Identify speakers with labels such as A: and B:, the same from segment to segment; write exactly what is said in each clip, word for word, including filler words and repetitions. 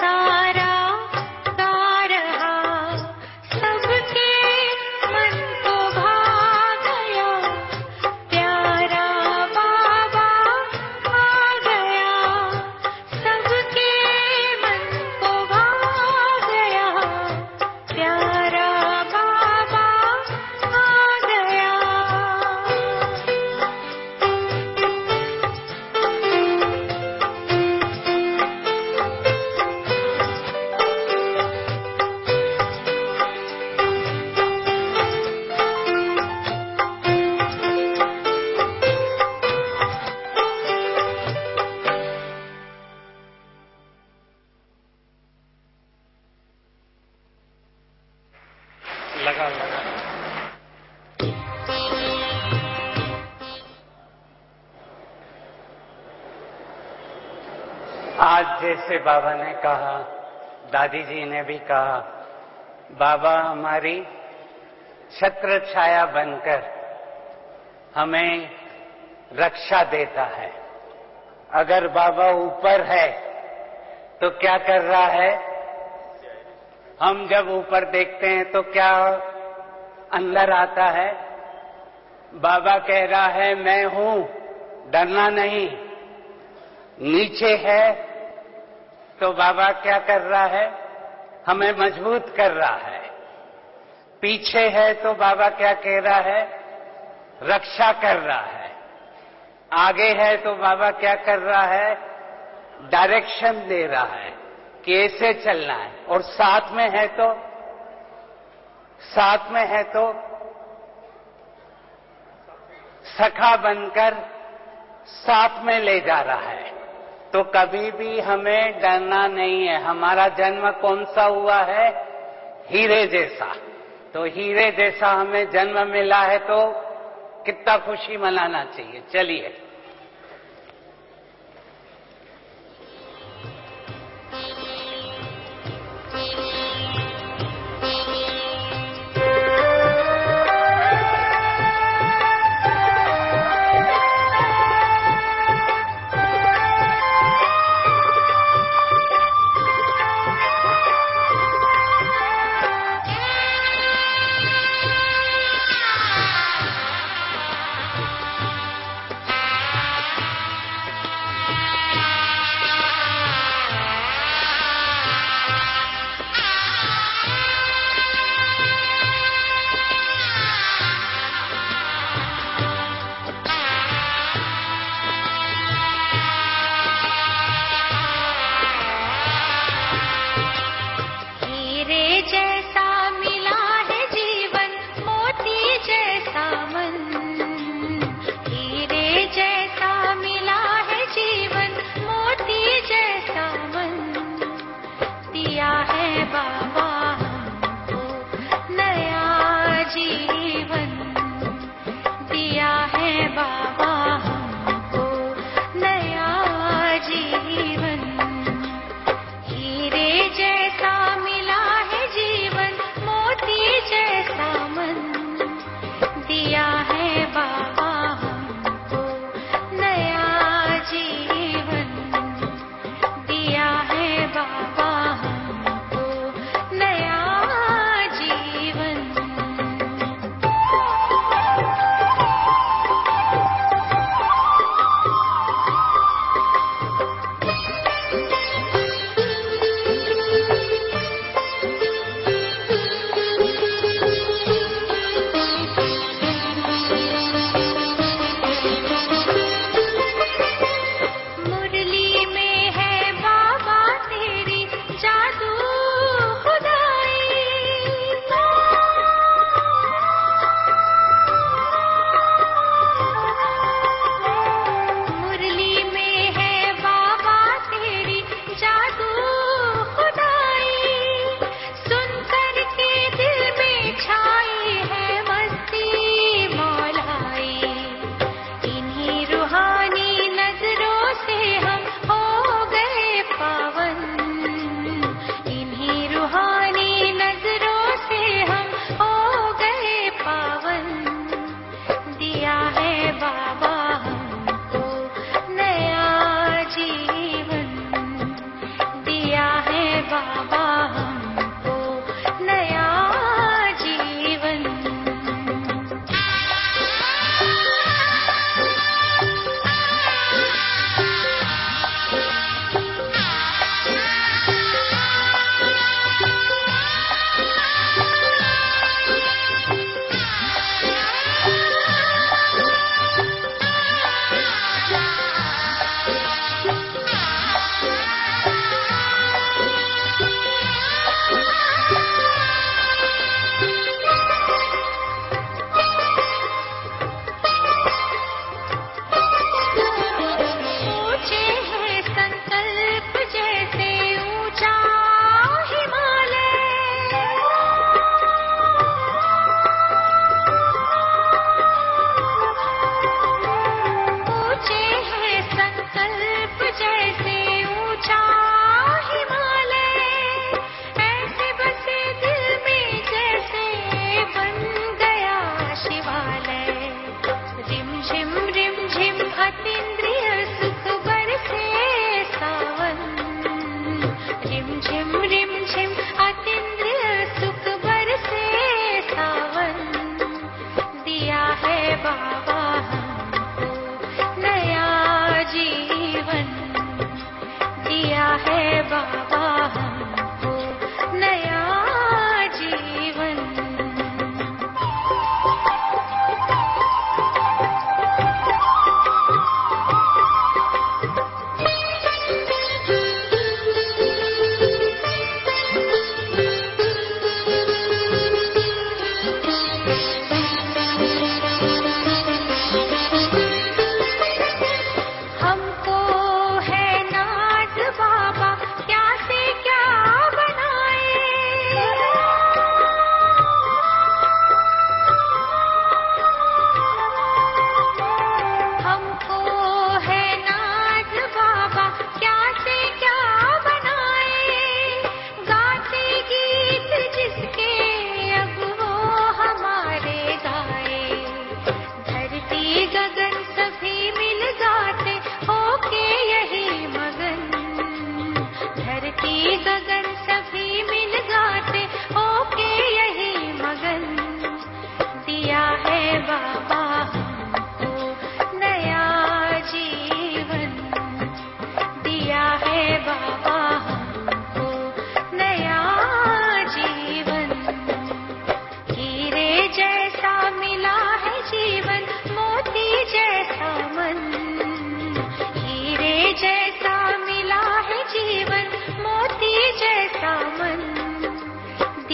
A: आज जैसे बाबा ने कहा, दादी जी ने भी कहा, बाबा हमारी छत्र छाया बनकर हमें रक्षा देता है। अगर बाबा ऊपर है तो क्या कर रहा है? हम जब ऊपर देखते हैं तो क्या अंदर आता है? बाबा कह रहा है मैं हूं, डरना नहीं। नीचे है तो बाबा क्या कर रहा है? हमें मजबूत कर रहा है। पीछे है तो बाबा क्या कह रहा है? रक्षा कर रहा है। आगे है तो बाबा क्या कर रहा है? डायरेक्शन दे रहा है कि ऐसे चलना है। और साथ में है तो साथ में है तो सखा बनकर साथ में ले जा रहा है। तो कभी भी हमें डरना नहीं है। हमारा जन्म कौन सा हुआ है? हीरे जैसा। तो हीरे जैसा हमें जन्म मिला है तो कितना खुशी मनाना चाहिए। चलिए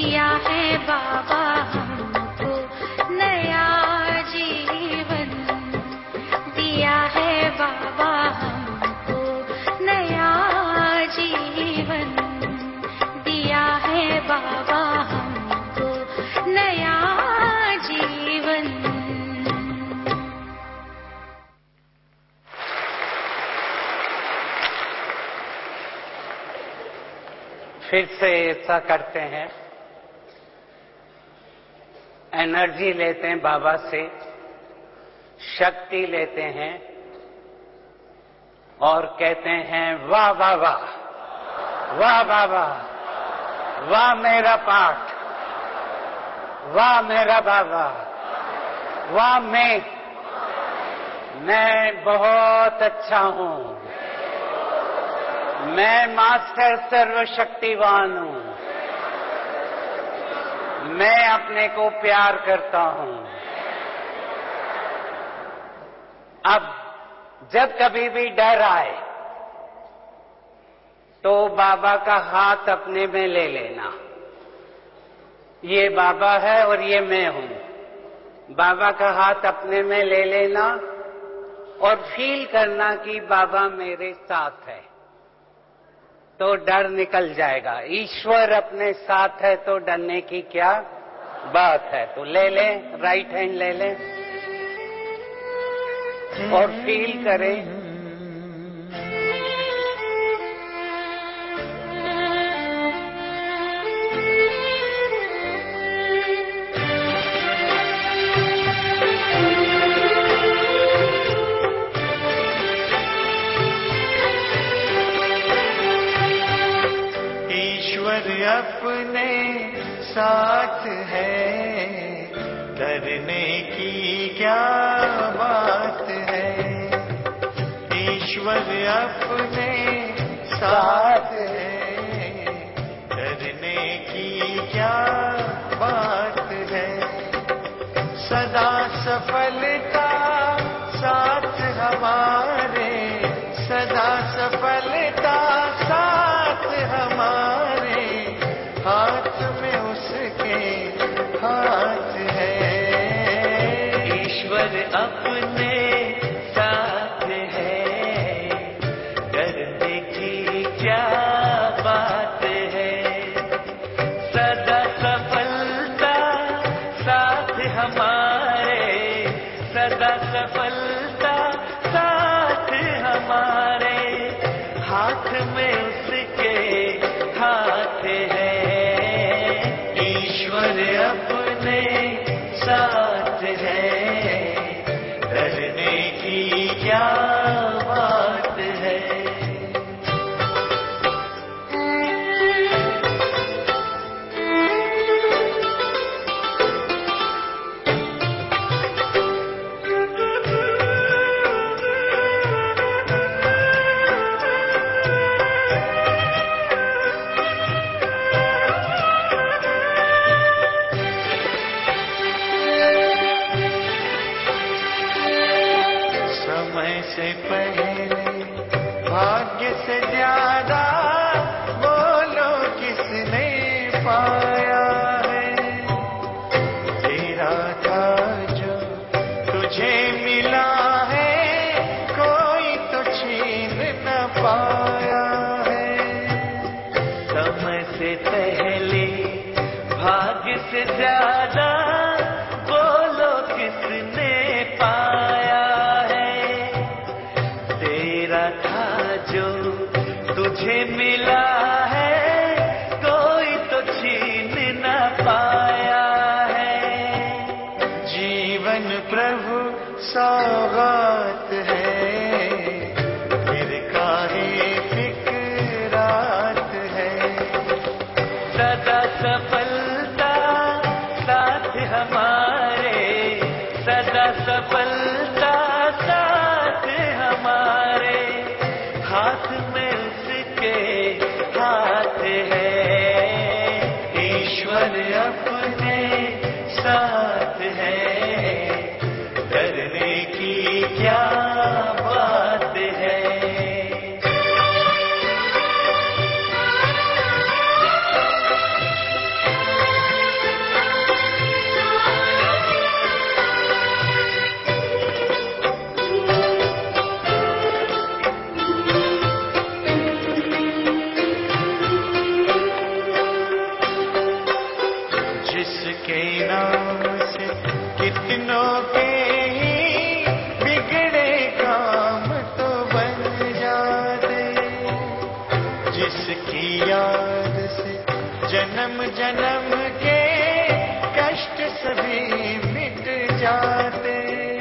B: दिया है बाबा हमको नया जीवन, दिया है बाबा हमको नया जीवन, दिया है बाबा हमको नया जीवन।
A: फिर से ऐसा करते हैं, एनर्जी लेते हैं बाबा से, शक्ति लेते हैं और कहते हैं वाह वाह वाह, वाह बाबा, वाह मेरा पाठ, वाह मेरा बाबा, वाह मैं, मैं बहुत अच्छा हूं, मैं मास्टर सर्वशक्तिवान हूं, मैं अपने को प्यार करता हूं। अब जब कभी भी डर आए तो बाबा का हाथ अपने में ले लेना, ये बाबा है और ये मैं हूं। बाबा का हाथ अपने में ले लेना और फील करना कि बाबा मेरे साथ है, तो डर निकल जाएगा। ईश्वर अपने साथ है तो डरने की क्या बात है। तो ले लें, राइट हैंड ले लें और फील करें
C: अपने साथ है, डरने की क्या बात है। ईश्वर अपने साथ है, डरने की क्या बात है। सदा सफलता साथ हमारे, सदा सफलता साथ हमारे, हाथ में उसके हाथ है। ईश्वर अपने साथ है, डरने की क्या बात है। सदा सफलता साथ हमारे, सदा सफलता साथ हमारे, हाथ में उसके हाथ है। अपने साथ है, डरने की क्या बात है। से पहले भाग्य से ज्यादा बोलो किसने पाया है। तेरा था जो तुझे मिला है, कोई तो छीन न पाया है। समय से पहले भाग्य से ज्यादा बोलो किसने पाया था जो तुझे मिला है, कोई तो छीन न पाया है। जीवन प्रभु सौगात है, फिर काहे फिक्रात है। सदा सफलता साथ हमारे, सदा सफलता साथ हमारे, हाथ में उसके हाथ है। ईश्वर अपने साथ है, डरने की क्या बात है। कितनों के ही बिगड़े काम तो बन जाते, जिसकी याद से जन्म जन्म के कष्ट सभी मिट जाते,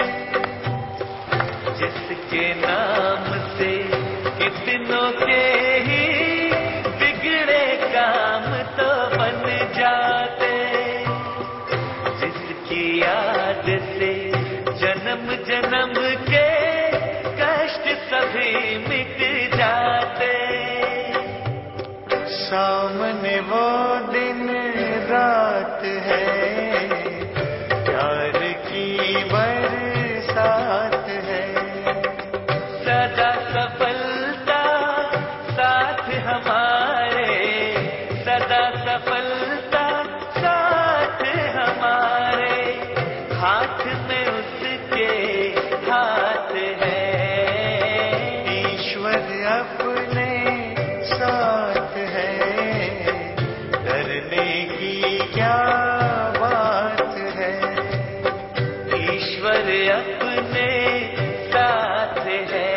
C: जिसके नाम से कितनों के ही बिगड़े काम तो बन जाते, जिसकी याद से जन्म जन्म के कष्ट सभी मिट जाते। सामने वो दिन रात है, प्यार की बरसात है, सदा सफलता साथ हमारे, सदा सफलता साथ हमारे, हाथ में उसके हाथ है, ईश्वर अपने साथ है, डरने की क्या बात है, ईश्वर अपने साथ है,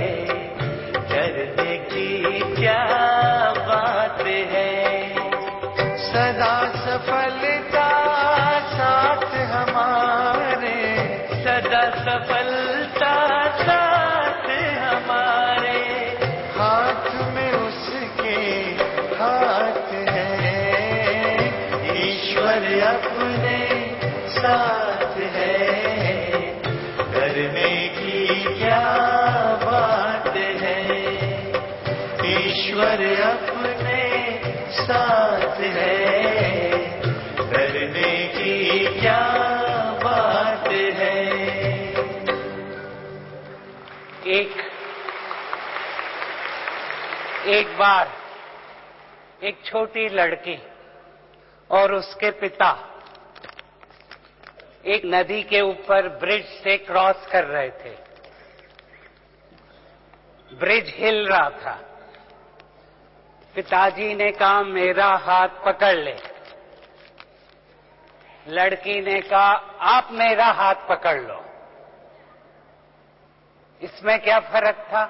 C: डरने की क्या बात है, सदा सफलता साथ हमारे, सदा सफलता साथ हमारे, हाथ में उसके हाथ है, ईश्वर अपने साथ है, डरने की क्या बात है, ईश्वर अपने साथ है, डरने की क्या बात है।
A: एक एक बार एक छोटी लड़की और उसके पिता एक नदी के ऊपर ब्रिज से क्रॉस कर रहे थे। ब्रिज हिल रहा था। पिताजी ने कहा मेरा हाथ पकड़ ले। लड़की ने कहा आप मेरा हाथ पकड़ लो। इसमें क्या फर्क था?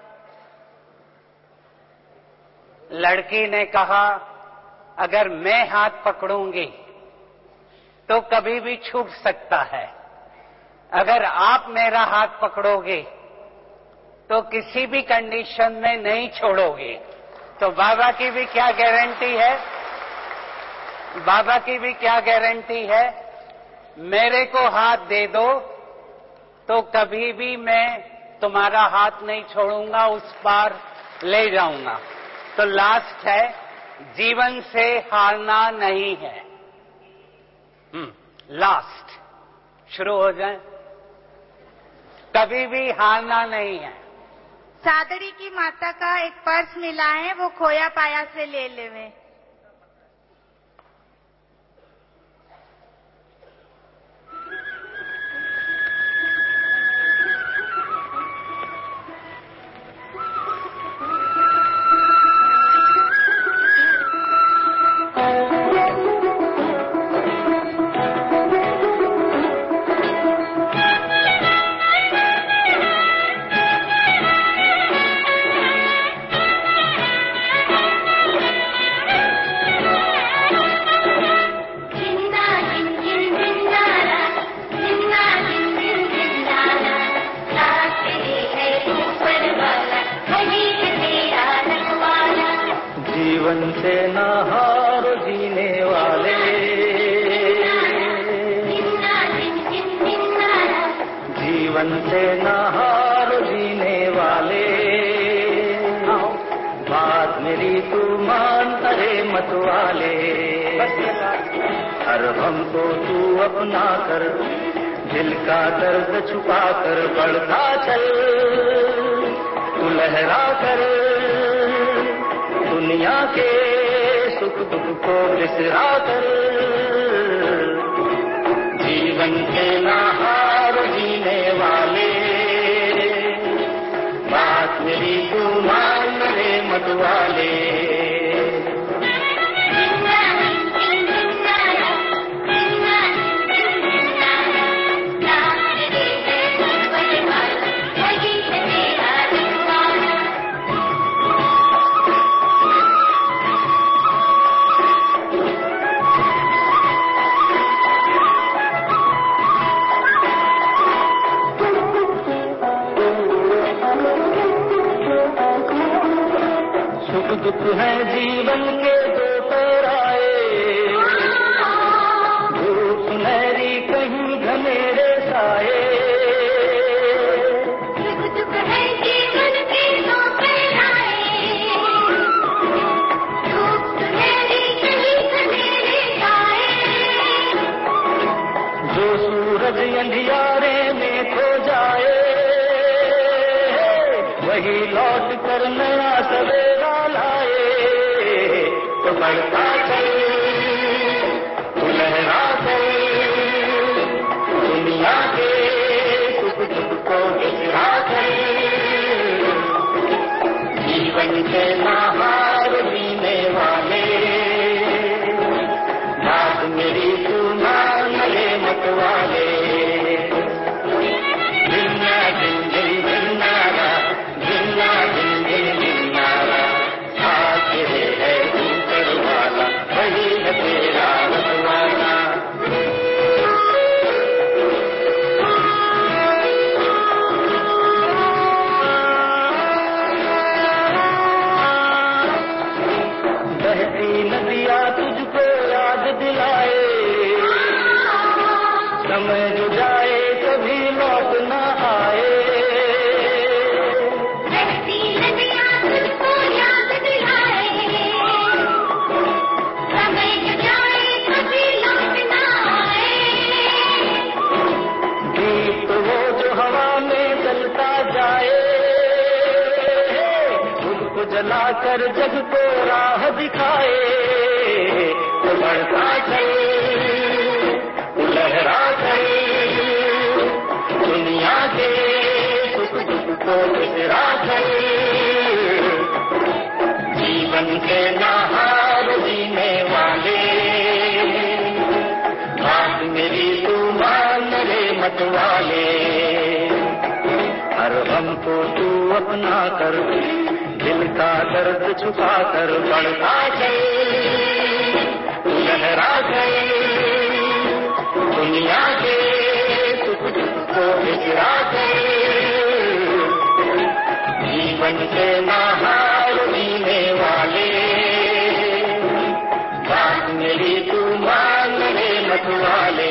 A: लड़की ने कहा अगर मैं हाथ पकड़ूंगी तो कभी भी छूट सकता है, अगर आप मेरा हाथ पकड़ोगे तो किसी भी कंडीशन में नहीं छोड़ोगे। तो बाबा की भी क्या गारंटी है? बाबा की भी क्या गारंटी है? मेरे को हाथ दे दो तो कभी भी मैं तुम्हारा हाथ नहीं छोड़ूंगा, उस पार ले जाऊंगा। तो लास्ट है, जीवन से हारना नहीं है। हम्म लास्ट शुरू हो जाए, कभी भी हारना नहीं है।
D: सादड़ी की माता का एक पर्स मिला है, वो खोया पाया से ले लेवे।
C: जीवन से ना हारो जीने वाले, जीवन से ना हारो जीने वाले, बात मेरी तू मान अरे मत वाले, हर हमको तू अपना कर, दिल का दर्द छुपा कर बढ़ता चल, तू लहरा कर दुनिया के सुख दुख को बिसरा कर, जीवन के ना हार जीने वाले, बात मेरी तू मान रे मत वाले। वही लौट कर नया सवेरा लाए। तो बढ़ता चल, तू लहरा चल, दुनिया के सुख दुख को बिसरा कर, जीवन के नहार जीने वाले, बात मेरी तू मान ले मत वाले। जिन्ना जिन जिन जिन्नारा, जिन्ना जिन जिन जिन्नारा, साथ है ऊपर वाला, वही है तेरा रखवाला। बहती नदियाँ तुझको याद दिलाए, समय जो जाए कभी लौट न आए।
B: बहती नदियाँ तुझको याद दिलाए, समय जो जाए कभी लौट न आए।
C: गीत वो जो हवा में चलता जाए, उसको जलाकर जग को राह दिखाए। तो बढ़ता चल, तू लहरा चल, दुनिया के सुख दुख को बिसरा चल, जीवन के नहार जीने वाले, बात मेरी तू मान ले मत वाले। हर गम को तू अपना कर, दिल का दर्द छुपा कर बढ़ता चल, तू लहरा चल, दुनिया के सुख दुख को बिसरा चल, जीवन के नहार जीने वाले, बात मेरी तू मान ले मत वाले।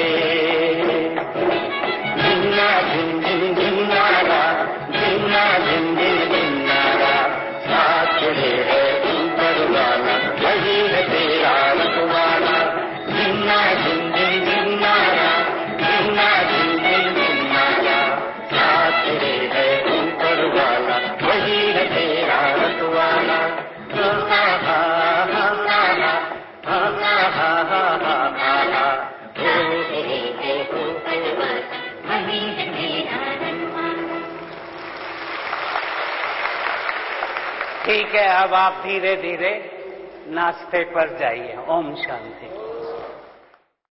C: जिन्ना जिन जिन जिन्नारा, जिन्ना जिन जिन जिन्नारा, साथ है ऊपर वाला, वही है तेरा रखवाला। जिन्ना जिन जिन जिन्नारा, जिन्ना जिन जिन जिन्नारा, साथ है ऊपर वाला, वही है तेरा रखवाला। हा हा हा हा हा हा हा हा हा हा हा हा।
A: ठीक है, अब आप धीरे धीरे नाश्ते पर जाइए। ओम शांति।